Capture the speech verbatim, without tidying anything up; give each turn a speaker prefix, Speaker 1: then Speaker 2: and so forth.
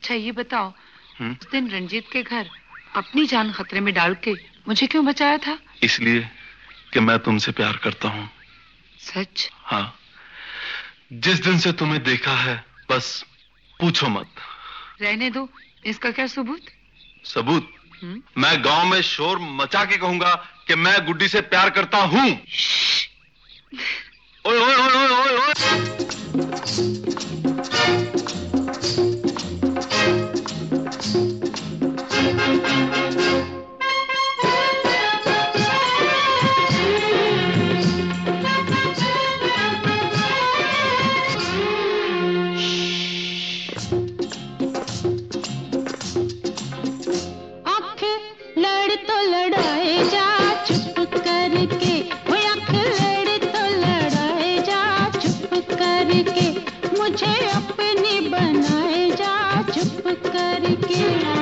Speaker 1: अच्छा ये बताओ, उस दिन रंजीत के घर अपनी जान खतरे में डाल के मुझे क्यों बचाया था?
Speaker 2: इसलिए कि मैं तुमसे प्यार करता हूँ।
Speaker 1: सच?
Speaker 2: हाँ, जिस दिन से तुम्हें देखा है बस पूछो मत।
Speaker 1: रहने दो, इसका क्या सबूत?
Speaker 2: सबूत?
Speaker 1: हुँ?
Speaker 2: मैं गांव में शोर मचा के कहूंगा कि मैं गुड्डी से प्यार करता हूँ। ओए ओए ओए ओए ओए
Speaker 3: मुझे अपनी बनाए जा चुप करके।